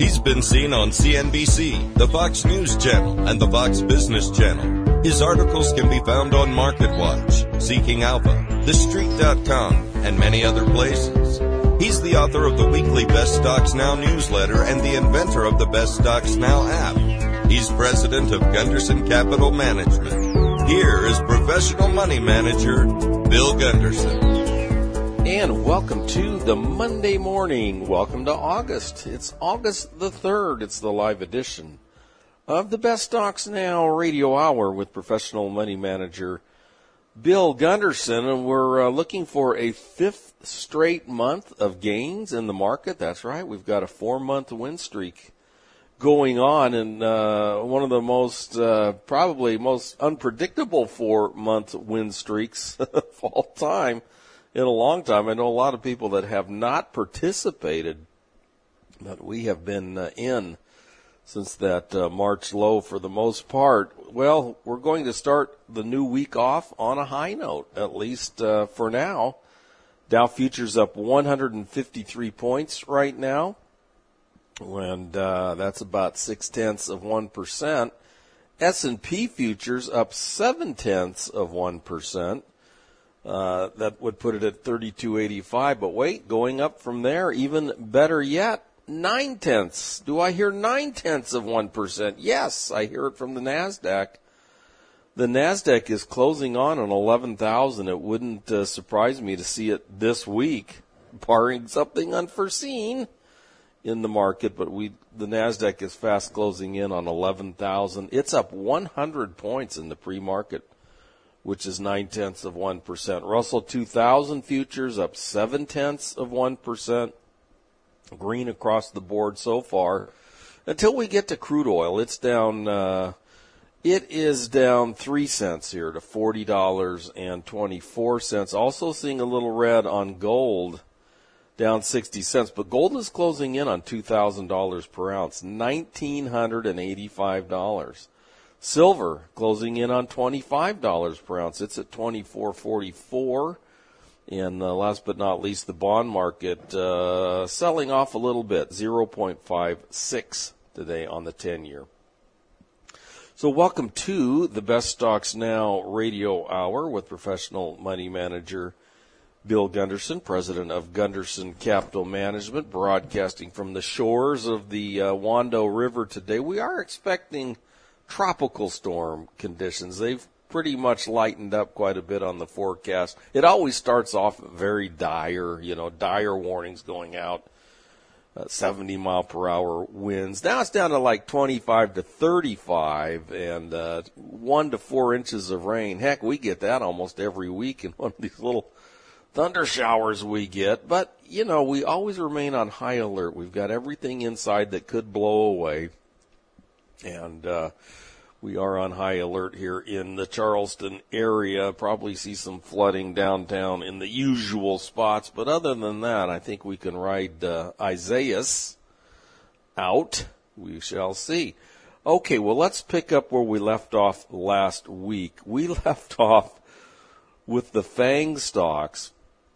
He's been seen on CNBC, the Fox News Channel, and the Fox Business Channel. His articles can be found on MarketWatch, Seeking Alpha, TheStreet.com, and many other places. He's the author of the weekly Best Stocks Now newsletter and the inventor of the Best Stocks Now app. He's president of Gunderson Capital Management. Here is professional money manager, Bill Gunderson. And welcome to the Monday morning. Welcome to August. It's August the 3rd. It's the live edition of the Best Stocks Now radio hour with professional money manager Bill Gunderson. And we're looking for a fifth straight month of gains in the market. That's right. We've got a 4-month win streak going on, and one of the most, probably most unpredictable 4-month win streaks of all time. In a long time. I know a lot of people that have not participated, but we have been in since that March low for the most part. Well, we're going to start the new week off on a high note, at least for now. Dow futures up 153 points right now, and that's about 0.6%. S&P futures up 0.7%. That would put it at 32.85. But wait, going up from there, even better yet, 0.9. Do I hear 0.9%? Yes, I hear it from the NASDAQ. The NASDAQ is closing on 11,000. It wouldn't surprise me to see it this week, barring something unforeseen in the market. But the NASDAQ is fast closing in on 11,000. It's up 100 points in the pre-market, which is 0.9%. Russell 2000 futures up 0.7%. Green across the board so far. Until we get to crude oil, it's down. It is down 3 cents here to $40.24. Also seeing a little red on gold, down 60 cents. But gold is closing in on $2,000 per ounce, $1,985. Silver closing in on $25 per ounce. It's at $24.44. And last but not least, the bond market selling off a little bit, 0.56 today on the 10-year. So welcome to the Best Stocks Now radio hour with professional money manager Bill Gunderson, president of Gunderson Capital Management, broadcasting from the shores of the Wando River today. We are expecting tropical storm conditions. They've pretty much lightened up quite a bit on the forecast. It always starts off very dire, dire warnings going out, 70 mile per hour winds. Now it's down to like 25 to 35 and 1 to 4 inches of rain. Heck, we get that almost every week in one of these little thunder showers we get. But, we always remain on high alert. We've got everything inside that could blow away. And we are on high alert here in the Charleston area. Probably see some flooding downtown in the usual spots. But other than that, I think we can ride Isaias out. We shall see. Okay, well, let's pick up where we left off last week. We left off with the FANG stocks.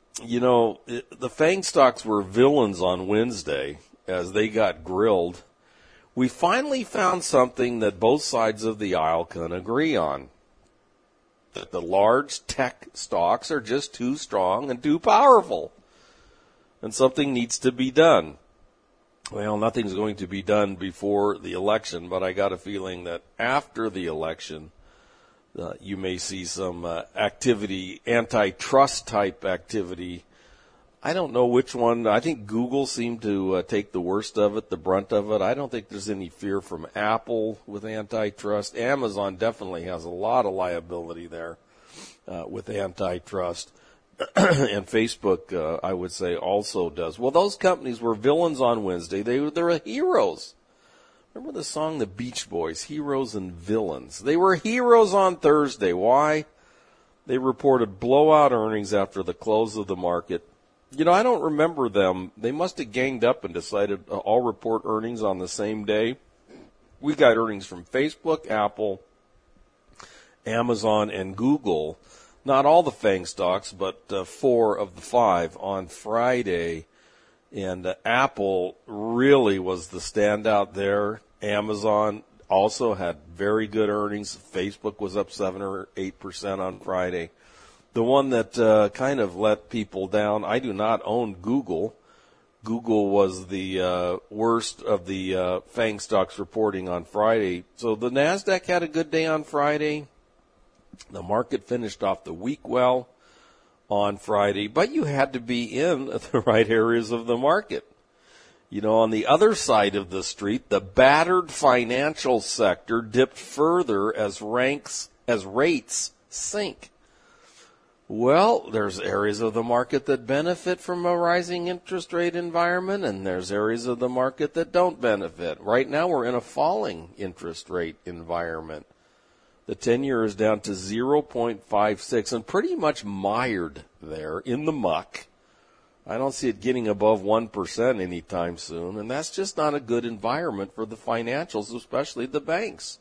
The FANG stocks were villains on Wednesday as they got grilled. We finally found something that both sides of the aisle can agree on. That the large tech stocks are just too strong and too powerful. And something needs to be done. Well, nothing's going to be done before the election, but I got a feeling that after the election, you may see some activity, antitrust type activity. I don't know which one. I think Google seemed to take the worst of it, the brunt of it. I don't think there's any fear from Apple with antitrust. Amazon definitely has a lot of liability there with antitrust. And Facebook, I would say, also does. Well, those companies were villains on Wednesday. They were heroes. Remember the song The Beach Boys, Heroes and Villains? They were heroes on Thursday. Why? They reported blowout earnings after the close of the market. I don't remember them. They must have ganged up and decided all report earnings on the same day. We got earnings from Facebook, Apple, Amazon, and Google. Not all the FANG stocks, but 4 of the 5 on Friday. And Apple really was the standout there. Amazon also had very good earnings. Facebook was up 7 or 8% on Friday. The one that kind of let people down, I do not own Google. Google was the worst of the FANG stocks reporting on Friday. So the NASDAQ had a good day on Friday. The market finished off the week well on Friday, but you had to be in the right areas of the market. You know, on the other side of the street, the battered financial sector dipped further as rates sink. Well, there's areas of the market that benefit from a rising interest rate environment, and there's areas of the market that don't benefit. Right now, we're in a falling interest rate environment. The 10-year is down to 0.56 and pretty much mired there in the muck. I don't see it getting above 1% anytime soon, and that's just not a good environment for the financials, especially the banks.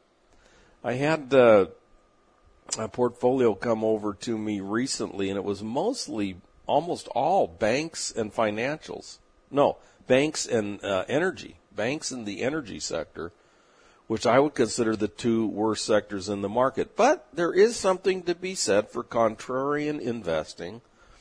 I had a portfolio come over to me recently, and it was mostly, almost all banks and financials. No, banks and energy. Banks in the energy sector, which I would consider the two worst sectors in the market. But there is something to be said for contrarian investing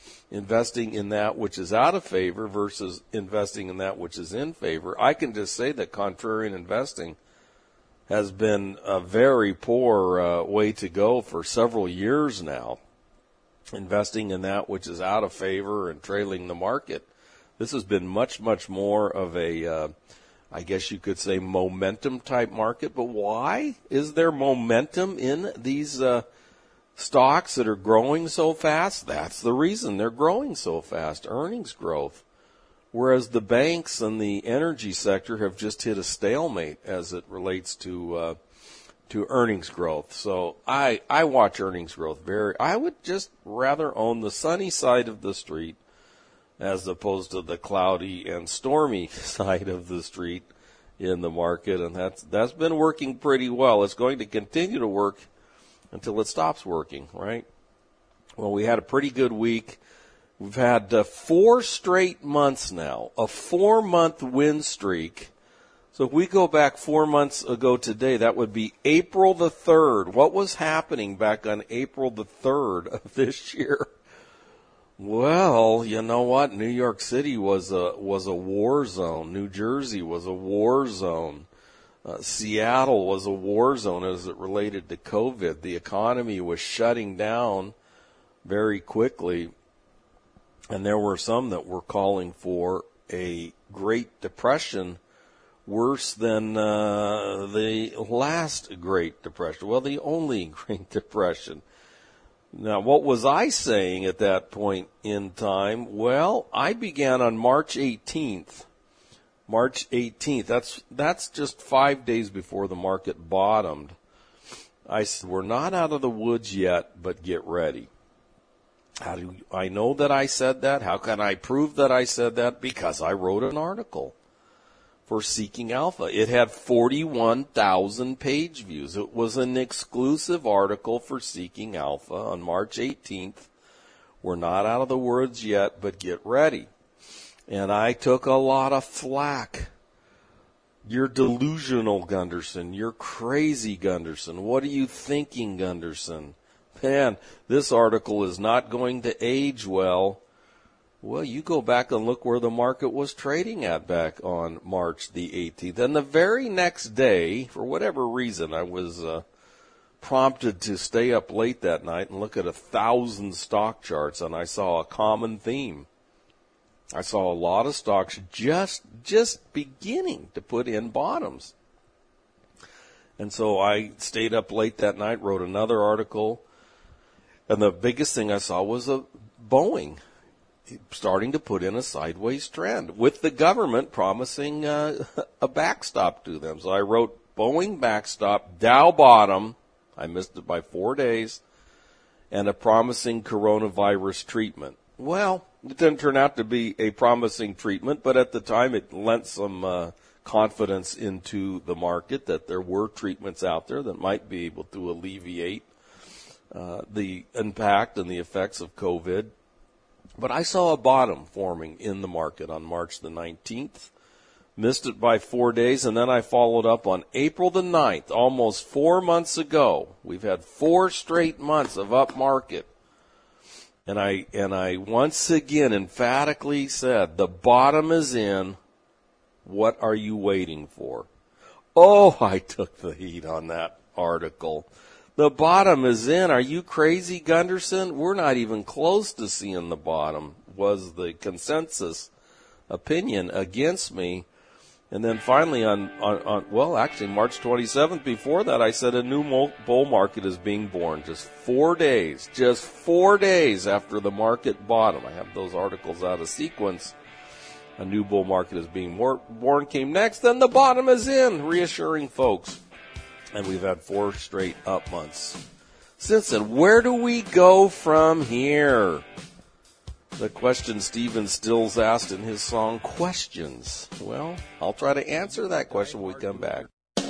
in that which is out of favor versus investing in that which is in favor. I can just say that contrarian investing has been a very poor way to go for several years now, investing in that which is out of favor and trailing the market. This has been much, much more of a, I guess you could say, momentum type market. But why is there momentum in these stocks that are growing so fast? That's the reason they're growing so fast, earnings growth. Whereas the banks and the energy sector have just hit a stalemate as it relates to earnings growth. So I watch earnings growth I would just rather own the sunny side of the street as opposed to the cloudy and stormy side of the street in the market, and that's been working pretty well. It's going to continue to work until it stops working, right? Well, we had a pretty good week. We've had 4 straight months now, a 4-month win streak. So if we go back 4 months ago today, that would be April the 3rd. What was happening back on April the 3rd of this year? Well, you know what? New York City was a war zone. New Jersey was a war zone. Seattle was a war zone as it related to COVID. The economy was shutting down very quickly. And there were some that were calling for a Great Depression worse than the last Great Depression. Well, the only Great Depression. Now, what was I saying at that point in time? Well, I began on March 18th. March 18th. That's just 5 days before the market bottomed. I said, we're not out of the woods yet, but get ready. How do I know that I said that? How can I prove that I said that? Because I wrote an article for Seeking Alpha. It had 41,000 page views. It was an exclusive article for Seeking Alpha on March 18th. We're not out of the woods yet, but get ready. And I took a lot of flack. You're delusional, Gunderson. You're crazy, Gunderson. What are you thinking, Gunderson? Man, this article is not going to age well. Well, you go back and look where the market was trading at back on March the 18th. And the very next day, for whatever reason, I was prompted to stay up late that night and look at 1,000 stock charts, and I saw a common theme. I saw a lot of stocks just beginning to put in bottoms. And so I stayed up late that night, wrote another article. And the biggest thing I saw was a Boeing starting to put in a sideways trend with the government promising a backstop to them. So I wrote Boeing backstop, Dow bottom. I missed it by 4 days, and a promising coronavirus treatment. Well, it didn't turn out to be a promising treatment, but at the time it lent some confidence into the market that there were treatments out there that might be able to alleviate the impact and the effects of COVID. But I saw a bottom forming in the market on March the 19th. Missed it by 4 days, and then I followed up on April the 9th, almost 4 months ago. We've had 4 straight months of up market. And I once again emphatically said, the bottom is in. What are you waiting for? Oh, I took the heat on that article. The bottom is in. Are you crazy, Gunderson? We're not even close to seeing the bottom, was the consensus opinion against me. And then finally on March 27th, before that, I said a new bull market is being born. Just 4 days after the market bottom. I have those articles out of sequence. A new bull market is being born came next. Then the bottom is in, reassuring folks. And we've had 4 straight up months since then. Where do we go from here? The question Stephen Stills asked in his song, Questions. Well, I'll try to answer that question when we come back.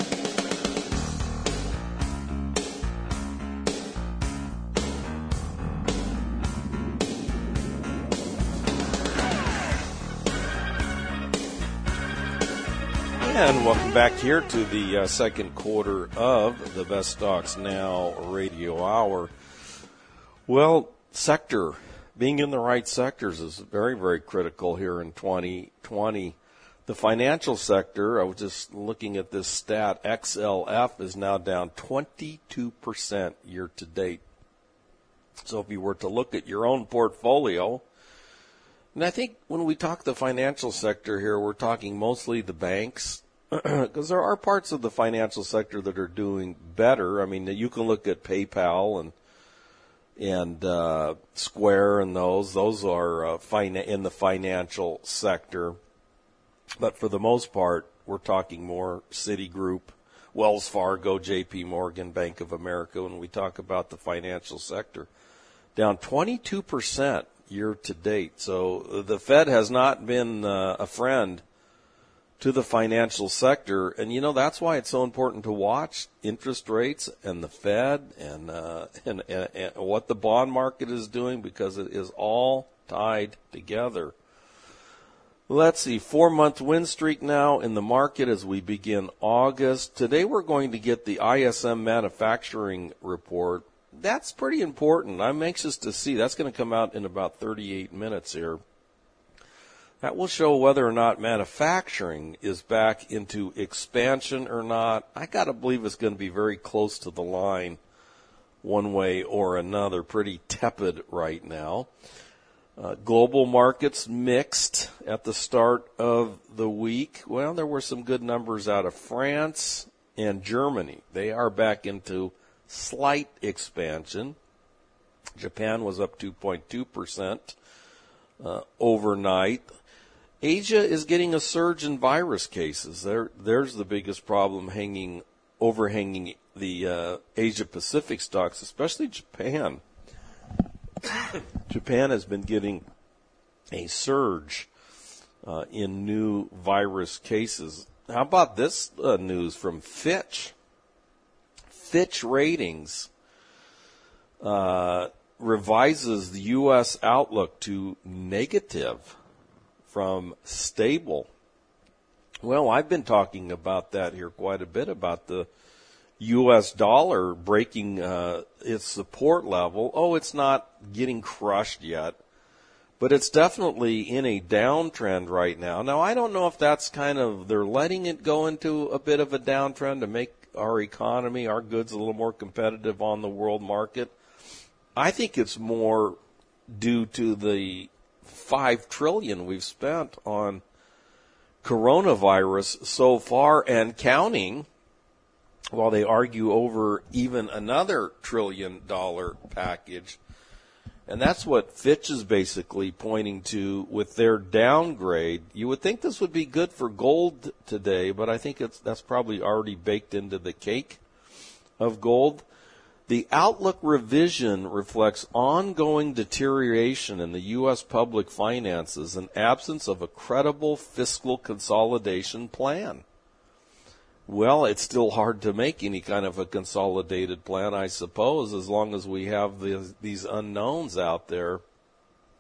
And welcome back here to the second quarter of the Best Stocks Now radio hour. Well, being in the right sectors is very, very critical here in 2020. The financial sector, I was just looking at this stat, XLF is now down 22% year to date. So if you were to look at your own portfolio, and I think when we talk the financial sector here, we're talking mostly the banks, because there are parts of the financial sector that are doing better. I mean, you can look at PayPal and Square and those are in the financial sector. But for the most part, we're talking more Citigroup, Wells Fargo, JP Morgan, Bank of America when we talk about the financial sector. Down 22% year to date. So the Fed has not been a friend to the financial sector. And, that's why it's so important to watch interest rates and the Fed and what the bond market is doing, because it is all tied together. Let's see, 4-month win streak now in the market as we begin August. Today we're going to get the ISM manufacturing report. That's pretty important. I'm anxious to see. That's going to come out in about 38 minutes here. That will show whether or not manufacturing is back into expansion or not. I got to believe it's going to be very close to the line one way or another. Pretty tepid right now. Global markets mixed at the start of the week. Well, there were some good numbers out of France and Germany. They are back into slight expansion. Japan was up 2.2% overnight. Asia is getting a surge in virus cases. There's the biggest problem overhanging the Asia Pacific stocks, especially Japan. Japan has been getting a surge in new virus cases. How about this news from Fitch? Fitch Ratings revises the U.S. outlook to negative from stable. Well, I've been talking about that here quite a bit, about the U.S. dollar breaking its support level. Oh, it's not getting crushed yet, but it's definitely in a downtrend right now. Now, I don't know if that's they're letting it go into a bit of a downtrend to make our economy, our goods, a little more competitive on the world market. I think it's more due to the $5 trillion we've spent on coronavirus so far and counting, while they argue over even another $1 trillion package. And that's what Fitch is basically pointing to with their downgrade. You would think this would be good for gold today, but I think that's probably already baked into the cake of gold. The outlook revision reflects ongoing deterioration in the U.S. public finances and absence of a credible fiscal consolidation plan. Well, it's still hard to make any kind of a consolidated plan, I suppose, as long as we have these unknowns out there.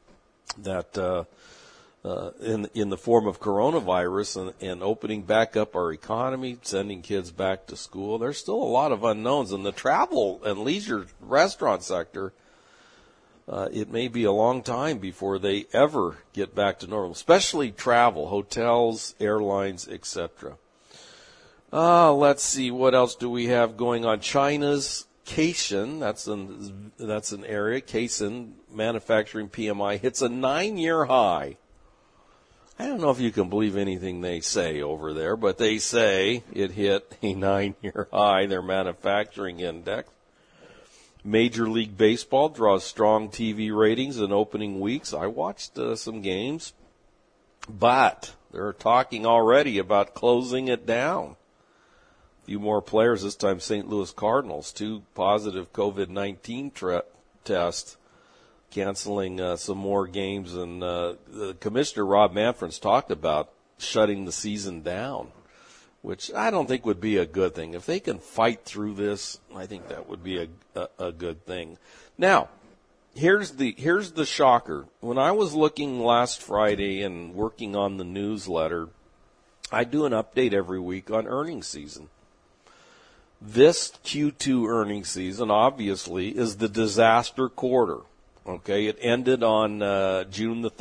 that in the form of coronavirus and opening back up our economy, sending kids back to school, there's still a lot of unknowns. In the travel and leisure restaurant sector, it may be a long time before they ever get back to normal, especially travel, hotels, airlines, etc. Let's see, what else do we have going on? China's Caixin, that's an area, Caixin manufacturing PMI hits a 9-year high. I don't know if you can believe anything they say over there, but they say it hit a 9-year high, their manufacturing index. Major League Baseball draws strong TV ratings in opening weeks. I watched some games, but they're talking already about closing it down. A few more players, this time St. Louis Cardinals, 2 positive COVID-19 tests, canceling some more games. And the commissioner, Rob Manfred's, talked about shutting the season down, which I don't think would be a good thing. If they can fight through this, I think that would be a good thing. Now, here's the shocker. When I was looking last Friday and working on the newsletter, I do an update every week on earnings season. This Q2 earnings season, obviously, is the disaster quarter. Okay, it ended on June the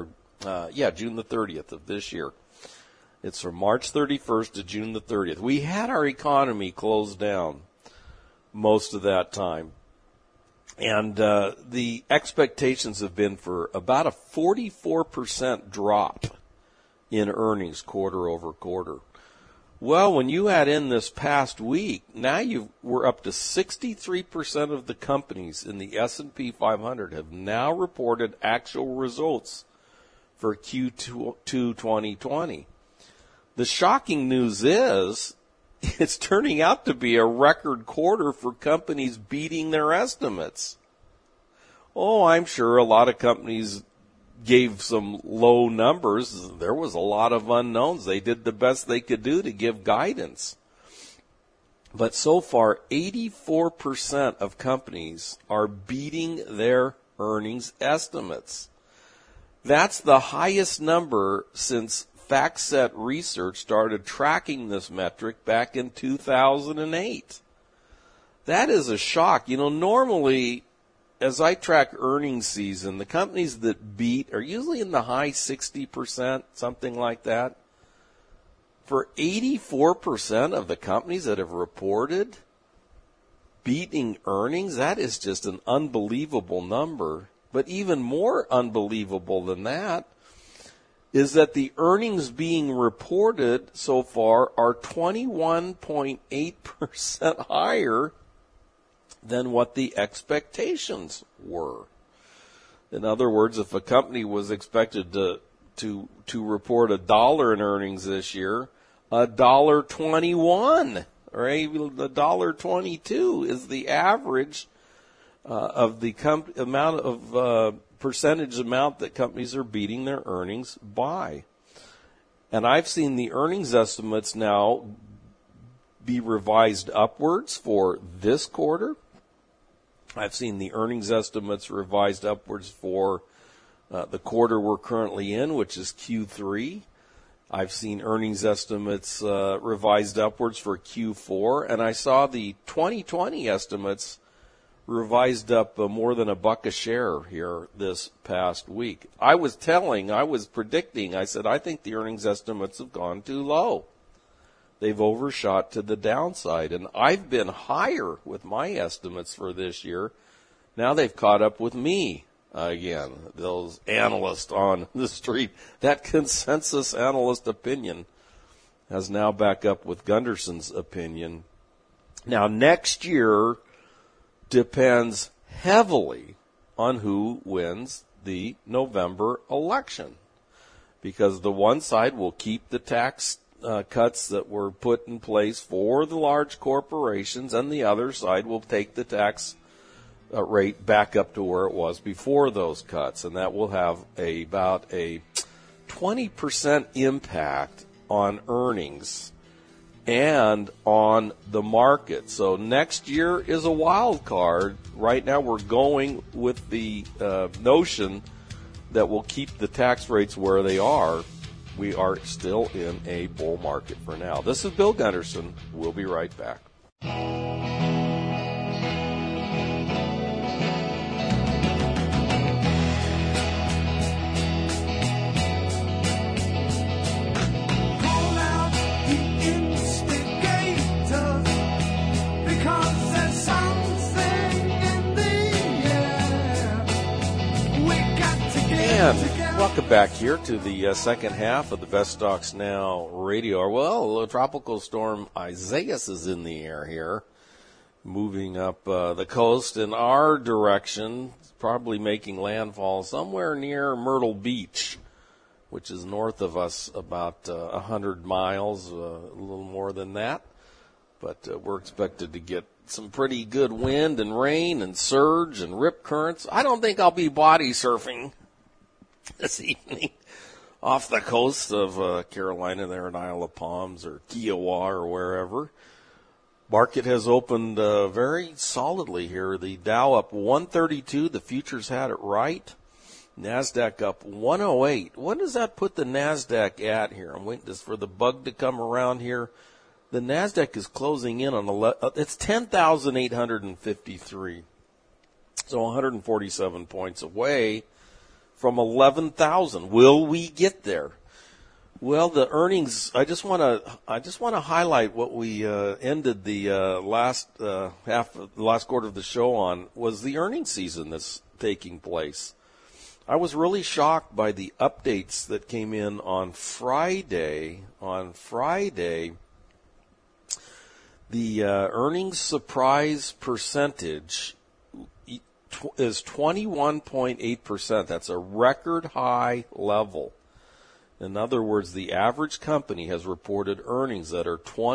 30th of this year. It's from March 31st to June the 30th. We had our economy closed down most of that time. And the expectations have been for about a 44% drop in earnings quarter over quarter. Well, when you add in this past week, now we're up to 63% of the companies in the S&P 500 have now reported actual results for Q2 2020. The shocking news is it's turning out to be a record quarter for companies beating their estimates. Oh, I'm sure a lot of companies gave some low numbers. There was a lot of unknowns. They did the best they could do to give guidance. But so far, 84% of companies are beating their earnings estimates. That's the highest number since FactSet Research started tracking this metric back in 2008. That is a shock. You know, normally, as I track earnings season, the companies that beat are usually in the high 60%, something like that. For 84% of the companies that have reported beating earnings, that is just an unbelievable number. But even more unbelievable than that is that the earnings being reported so far are 21.8% higher than what the expectations were. In other words, if a company was expected to report $1 in earnings this year, $1.21 or even $1.22 is the average of the amount of percentage amount that companies are beating their earnings by. And I've seen the earnings estimates now be revised upwards for this quarter. I've seen the earnings estimates revised upwards for the quarter we're currently in, which is Q3. I've seen earnings estimates revised upwards for Q4, and I saw the 2020 estimates revised up more than $1 a share here this past week. I was predicting, I said, I think the earnings estimates have gone too low. They've overshot to the downside, and I've been higher with my estimates for this year. Now they've caught up with me again, those analysts on the street. That consensus analyst opinion has now back up with Gunderson's opinion. Now next year depends heavily on who wins the November election, because the one side will keep the tax cuts that were put in place for the large corporations, and the other side will take the tax rate back up to where it was before those cuts, and that will have about a 20% impact on earnings and on the market. So next year is a wild card. Right now we're going with the notion that will keep the tax rates where they are, we are still in a bull market for now. This is Bill Gunderson. We'll be right back. Welcome back here to the second half of the Best Stocks Now radio. Well, Tropical Storm Isaias is in the air here, moving up the coast in our direction, probably making landfall somewhere near Myrtle Beach, which is north of us about 100 miles, a little more than that. But we're expected to get some pretty good wind and rain and surge and rip currents. I don't think I'll be body surfing this evening off the coast of Carolina there in Isle of Palms or Kiowa or wherever. Market has opened very solidly here. The Dow up 132. The futures had it right. NASDAQ up 108. What does that put the NASDAQ at here? I'm waiting for the bug to come around here. The NASDAQ is closing in on it's 10,853. So 147 points away from 11,000. Will we get there? Well, the earnings. I just want to highlight what we ended the last quarter of the show on was the earnings season that's taking place. I was really shocked by the updates that came in on Friday. On Friday, the earnings surprise percentage is 21.8%. That's a record high level. In other words, the average company has reported earnings that are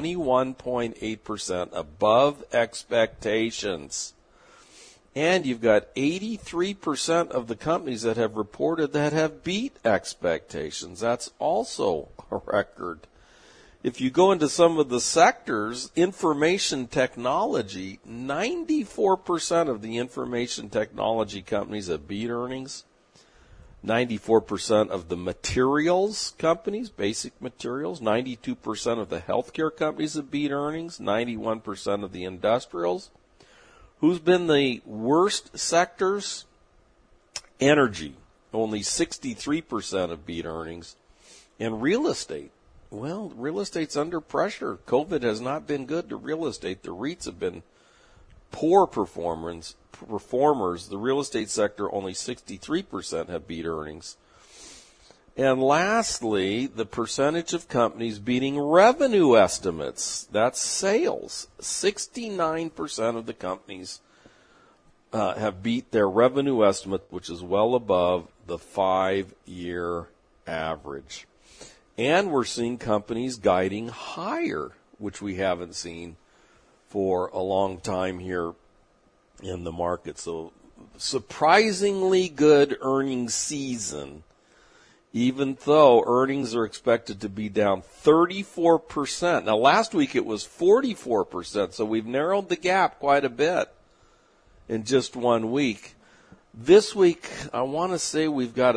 21.8% above expectations. And you've got 83% of the companies that have reported that have beat expectations. That's also a record. If you go into some of the sectors, information technology, 94% of the information technology companies have beat earnings. 94% of the materials companies, basic materials, 92% of the healthcare companies have beat earnings, 91% of the industrials. Who's been the worst sectors? Energy. Only 63% have beat earnings. And real estate. Well, real estate's under pressure. COVID has not been good to real estate. The REITs have been poor performers. The real estate sector, only 63% have beat earnings. And lastly, the percentage of companies beating revenue estimates. That's sales. 69% of the companies have beat their revenue estimate, which is well above the 5-year average. And we're seeing companies guiding higher, which we haven't seen for a long time here in the market. So surprisingly good earnings season, even though earnings are expected to be down 34%. Now, last week it was 44%, so we've narrowed the gap quite a bit in just 1 week. This week, I want to say we've got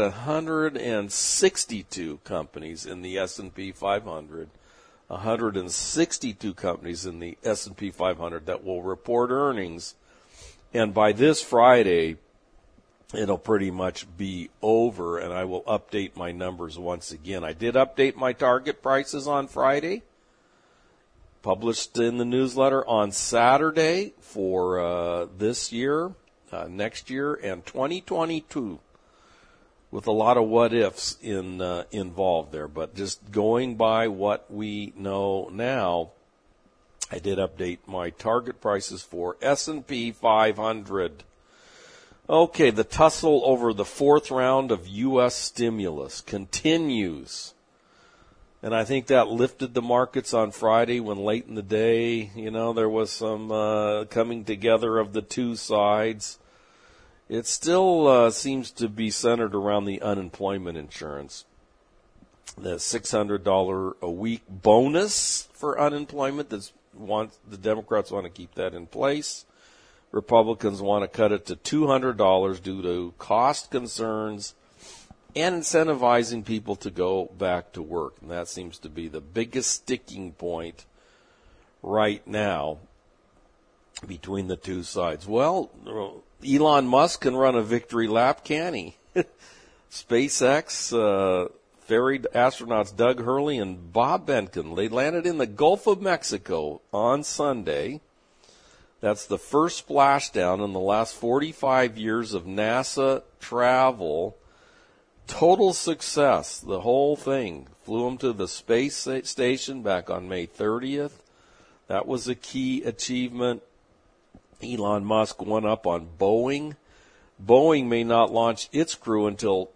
162 companies in the S&P 500, 162 companies in the S&P 500 that will report earnings. And by this Friday, it'll pretty much be over, and I will update my numbers once again. I did update my target prices on Friday, published in the newsletter on Saturday for this year. Next year and 2022, with a lot of what ifs involved there. But just going by what we know now, I did update my target prices for S&P 500. Okay, the tussle over the fourth round of U.S. stimulus continues. And I think that lifted the markets on Friday when late in the day, there was some coming together of the two sides. It still seems to be centered around the unemployment insurance. The $600 a week bonus for unemployment, the Democrats want to keep that in place. Republicans want to cut it to $200 due to cost concerns and incentivizing people to go back to work. And that seems to be the biggest sticking point right now between the two sides. Well, Elon Musk can run a victory lap, can he? SpaceX ferried astronauts Doug Hurley and Bob Behnken. They landed in the Gulf of Mexico on Sunday. That's the first splashdown in the last 45 years of NASA travel. Total success, the whole thing. Flew them to the space station back on May 30th. That was a key achievement. Elon Musk went up on Boeing. Boeing may not launch its crew until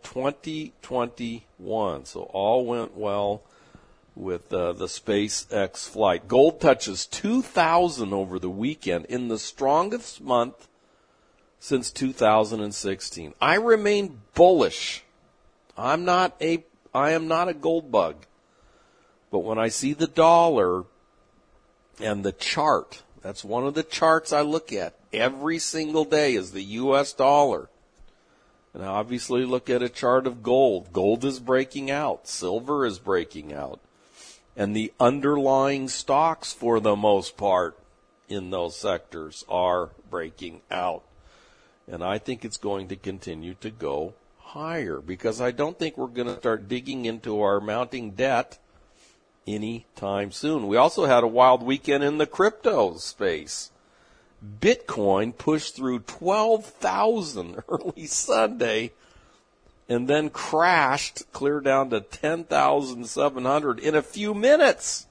2021. So all went well with the SpaceX flight. Gold touches 2,000 over the weekend in the strongest month since 2016. I remain bullish. I am not a gold bug. But when I see the dollar and the chart, that's one of the charts I look at every single day is the U.S. dollar. And I obviously look at a chart of gold. Gold is breaking out. Silver is breaking out. And the underlying stocks, for the most part, in those sectors are breaking out. And I think it's going to continue to go higher because I don't think we're going to start digging into our mounting debt anytime soon. We also had a wild weekend in the crypto space. Bitcoin pushed through 12,000 early Sunday and then crashed clear down to 10,700 in a few minutes.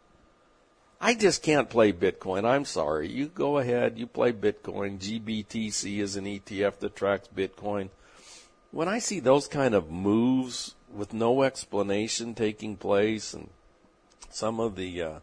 I just can't play Bitcoin. I'm sorry. You go ahead. You play Bitcoin. GBTC is an ETF that tracks Bitcoin. When I see those kind of moves with no explanation taking place and some of the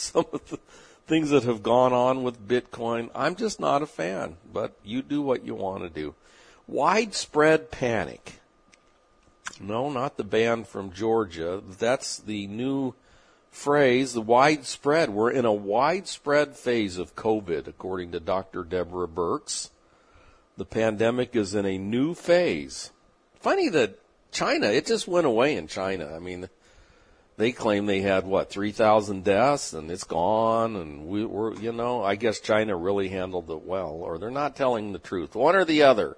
things that have gone on with Bitcoin, I'm just not a fan. But you do what you want to do. Widespread panic. No, not the band from Georgia. That's the new phrase, the widespread. We're in a widespread phase of COVID, according to Dr. Deborah Birx. The pandemic is in a new phase. Funny that China, it just went away in China. I mean, they claim they had, 3,000 deaths, and it's gone, and we're, I guess China really handled it well, or they're not telling the truth. One or the other.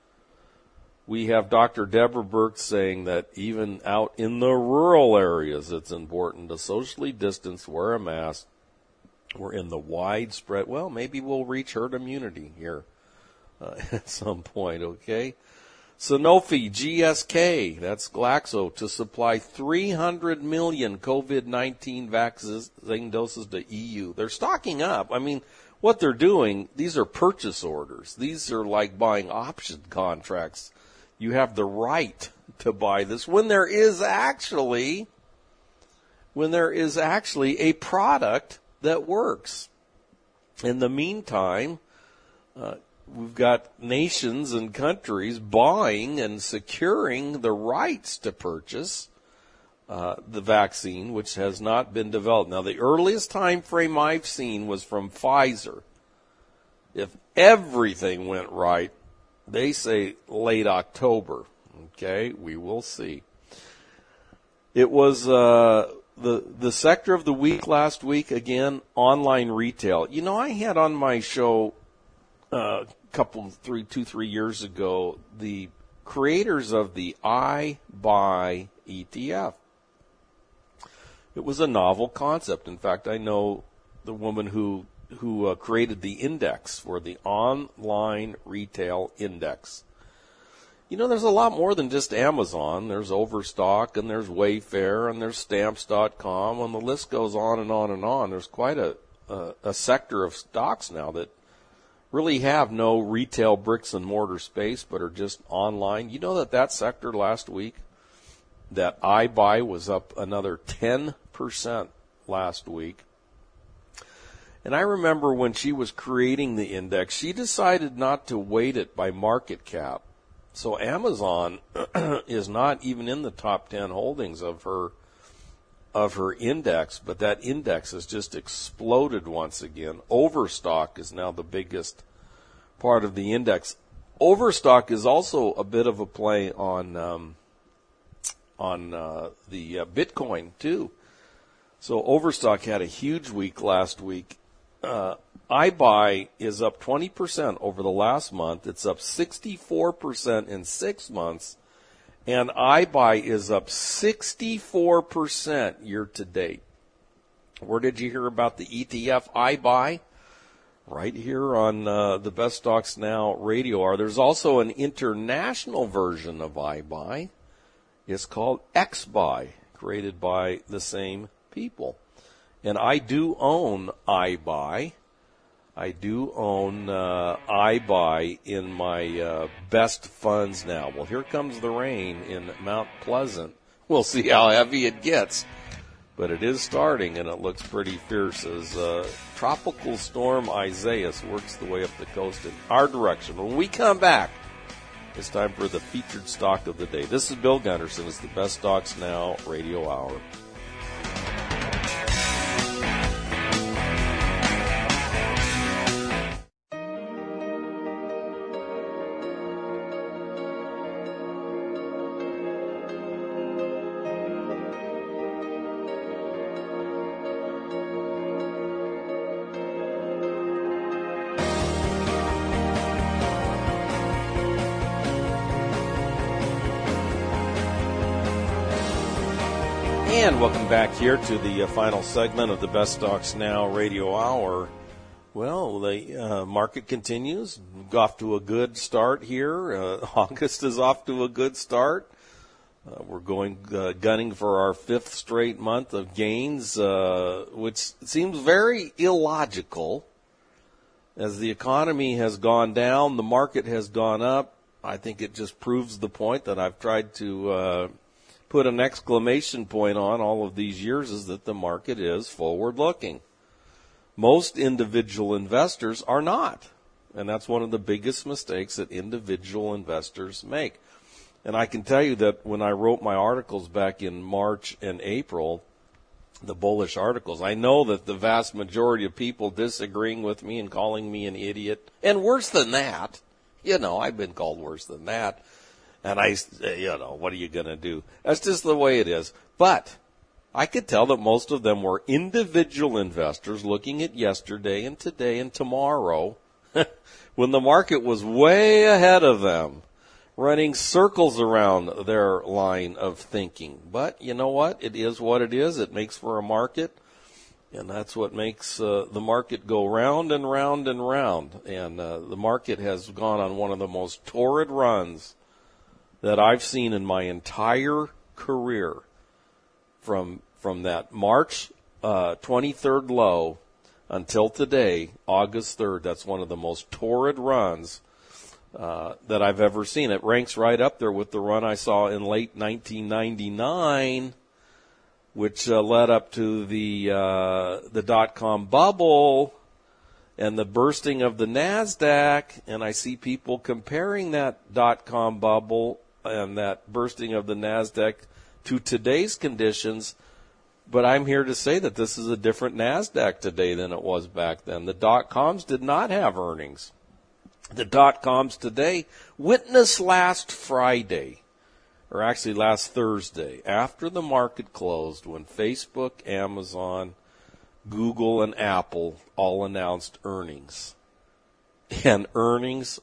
We have Dr. Deborah Birx saying that even out in the rural areas, it's important to socially distance, wear a mask. We're in the widespread, maybe we'll reach herd immunity here at some point, okay? Sanofi, GSK, that's Glaxo, to supply 300 million COVID-19 vaccine doses to EU. They're stocking up. I mean, what they're doing, these are purchase orders. These are like buying option contracts. You have the right to buy this when there is actually a product that works. In the meantime, we've got nations and countries buying and securing the rights to purchase the vaccine, which has not been developed. Now, the earliest time frame I've seen was from Pfizer. If everything went right, they say late October. Okay, we will see. It was the sector of the week last week, again, online retail. I had on my show two, 3 years ago, the creators of the iBuy ETF. It was a novel concept. In fact, I know the woman who created the index for the online retail index. There's a lot more than just Amazon. There's Overstock, and there's Wayfair, and there's Stamps.com, and the list goes on and on and on. There's quite a sector of stocks now that really have no retail bricks and mortar space, but are just online. You know that sector last week, that iBuy was up another 10% last week. And I remember when she was creating the index, she decided not to weight it by market cap. So Amazon is not even in the top 10 holdings of her index, but that index has just exploded once again. Overstock is now the biggest part of the index. Overstock is also a bit of a play on the Bitcoin too. So Overstock had a huge week last week. iBuy is up 20% over the last month. It's up 64% in 6 months. And iBuy is up 64% year to date. Where did you hear about the ETF iBuy? Right here on the Best Stocks Now radio hour. There's also an international version of iBuy. It's called XBuy, created by the same people. And I do own iBuy. I do own iBuy in my best funds now. Well, here comes the rain in Mount Pleasant. We'll see how heavy it gets. But it is starting, and it looks pretty fierce as Tropical Storm Isaias works the way up the coast in our direction. When we come back, it's time for the featured stock of the day. This is Bill Gunderson. It's the Best Stocks Now radio hour. And welcome back here to the final segment of the Best Stocks Now radio hour. Well, the market continues. We're off to a good start here. August is off to a good start. We're gunning for our 5th straight month of gains, which seems very illogical. As the economy has gone down, the market has gone up. I think it just proves the point that I've tried to put an exclamation point on all of these years, is that the market is forward-looking. Most individual investors are not, and that's one of the biggest mistakes that individual investors make. And I can tell you that when I wrote my articles back in March and April, the bullish articles, I know that the vast majority of people disagreeing with me and calling me an idiot, and worse than that, I've been called worse than that. And what are you going to do? That's just the way it is. But I could tell that most of them were individual investors looking at yesterday and today and tomorrow when the market was way ahead of them, running circles around their line of thinking. But you know what? It is what it is. It makes for a market. And that's what makes the market go round and round and round. And the market has gone on one of the most torrid runs that I've seen in my entire career, from that March 23rd low until today, August 3rd. That's one of the most torrid runs that I've ever seen. It ranks right up there with the run I saw in late 1999, which led up to the dot-com bubble and the bursting of the NASDAQ. And I see people comparing that dot-com bubble and that bursting of the NASDAQ to today's conditions. But I'm here to say that this is a different NASDAQ today than it was back then. The dot-coms did not have earnings. The dot-coms today, witness last Friday, or actually last Thursday, after the market closed, when Facebook, Amazon, Google, and Apple all announced earnings. And earnings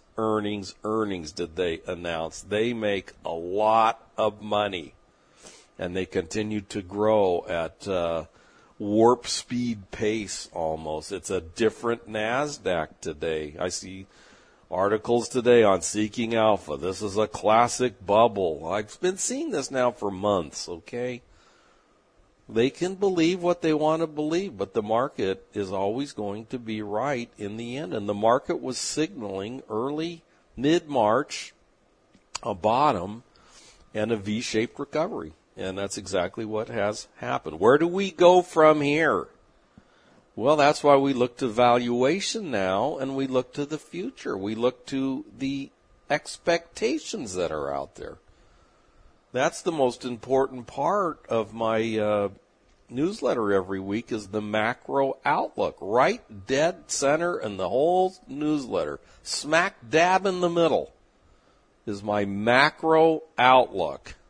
did they announce. They make a lot of money, and they continue to grow at warp speed pace almost. It's a different NASDAQ today. I see articles today on Seeking Alpha. This is a classic bubble. I've been seeing this now for months, okay? They can believe what they want to believe, but the market is always going to be right in the end. And the market was signaling early, mid-March, a bottom and a V-shaped recovery. And that's exactly what has happened. Where do we go from here? Well, that's why we look to valuation now, and we look to the future. We look to the expectations that are out there. That's the most important part of my newsletter every week, is the macro outlook. Right dead center in the whole newsletter, smack dab in the middle, is my macro outlook.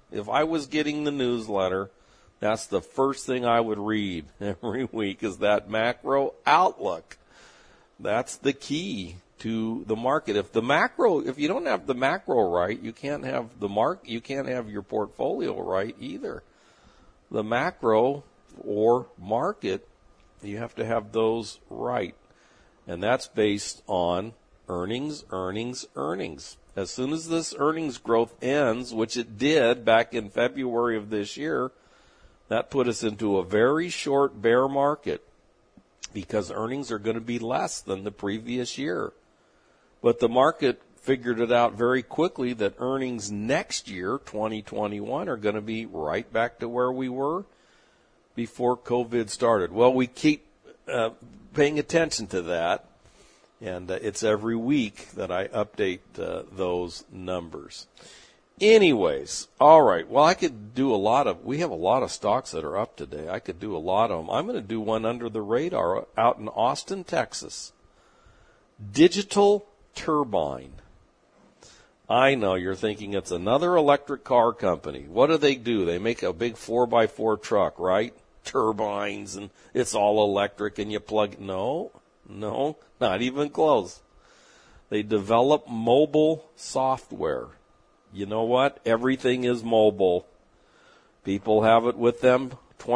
If I was getting the newsletter, that's the first thing I would read every week is that macro outlook. That's the key to the market. If you don't have the macro right, you can't have you can't have your portfolio right either. The macro or market, you have to have those right. And that's based on earnings. As soon as this earnings growth ends, which it did back in February of this year, that put us into a very short bear market because earnings are going to be less than the previous year. But the market figured it out very quickly that earnings next year, 2021, are going to be right back to where we were before COVID started. Well, we keep paying attention to that, and it's every week that I update those numbers. Anyways, all right. Well, I could do we have a lot of stocks that are up today. I could do a lot of them. I'm going to do one under the radar out in Austin, Texas. Digital Turbine. I know you're thinking it's another electric car company. What do? They make a big 4x4 truck, right? Turbines, and it's all electric, and you plug. No, not even close. They develop mobile software. You know what? Everything is mobile. People have it with them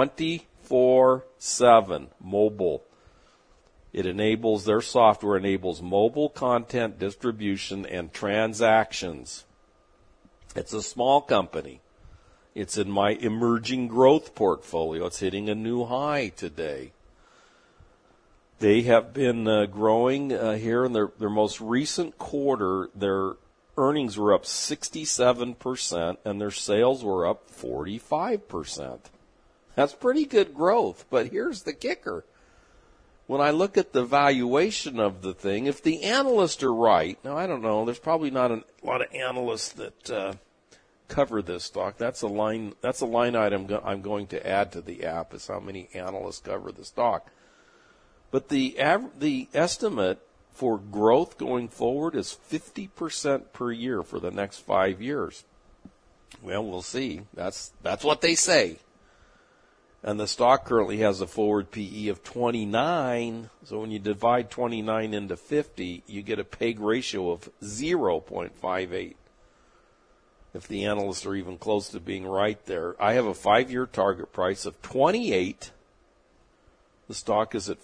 24/7. Mobile. Their software enables mobile content distribution and transactions. It's a small company. It's in my emerging growth portfolio. It's hitting a new high today. They have been growing here in their most recent quarter. Their earnings were up 67% and their sales were up 45%. That's pretty good growth, but here's the kicker. When I look at the valuation of the thing, if the analysts are right, now I don't know, there's probably not a lot of analysts that cover this stock. That's a line item I'm going to add to the app is how many analysts cover the stock. But the estimate for growth going forward is 50% per year for the next 5 years. Well, we'll see. That's what they say. And the stock currently has a forward PE of 29. So when you divide 29 into 50, you get a PEG ratio of 0.58. If the analysts are even close to being right there. I have a 5-year target price of 28. The stock is at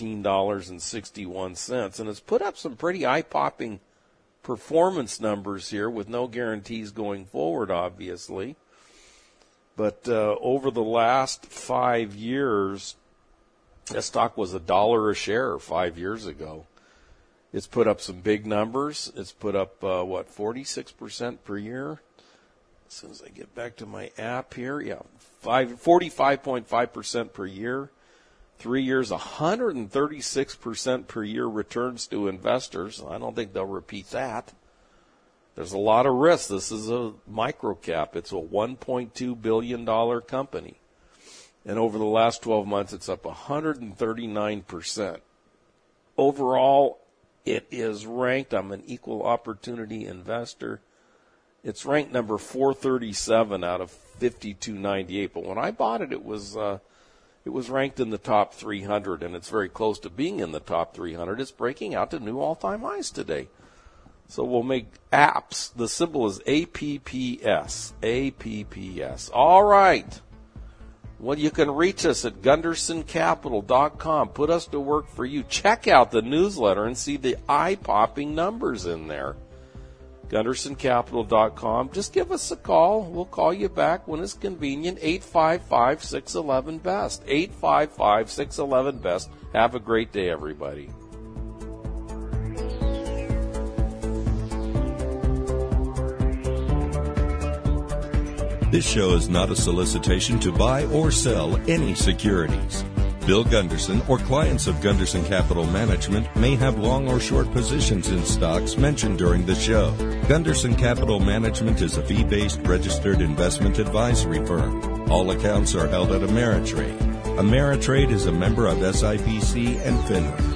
$14.61, and it's put up some pretty eye-popping performance numbers here with no guarantees going forward, obviously. But over the last 5 years, the stock was $1 a share 5 years ago. It's put up some big numbers. It's put up, 46% per year? As soon as I get back to my app here, 45.5% per year. 3 years, 136% per year returns to investors. I don't think they'll repeat that. There's a lot of risk. This is a micro cap. It's a $1.2 billion company. And over the last 12 months, it's up 139%. Overall, it is ranked. I'm an equal opportunity investor. It's ranked number 437 out of 5298. But when I bought it, it was ranked in the top 300, and it's very close to being in the top 300. It's breaking out to new all-time highs today. So we'll make apps. The symbol is APPS. APPS. All right. Well, you can reach us at GundersonCapital.com. Put us to work for you. Check out the newsletter and see the eye-popping numbers in there. GundersonCapital.com. Just give us a call. We'll call you back when it's convenient. 855-611-BEST. 855-611-BEST. Have a great day, everybody. This show is not a solicitation to buy or sell any securities. Bill Gunderson or clients of Gunderson Capital Management may have long or short positions in stocks mentioned during the show. Gunderson Capital Management is a fee-based registered investment advisory firm. All accounts are held at Ameritrade. Ameritrade is a member of SIPC and FINRA.